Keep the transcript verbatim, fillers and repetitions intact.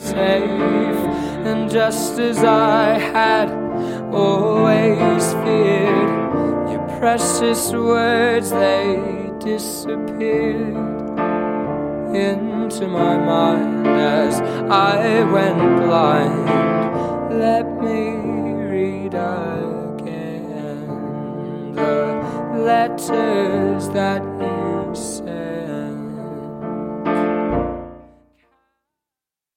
safe. And just as I had always feared, your precious words, they disappeared into my mind as I went blind. Let me read again the letters that you sent.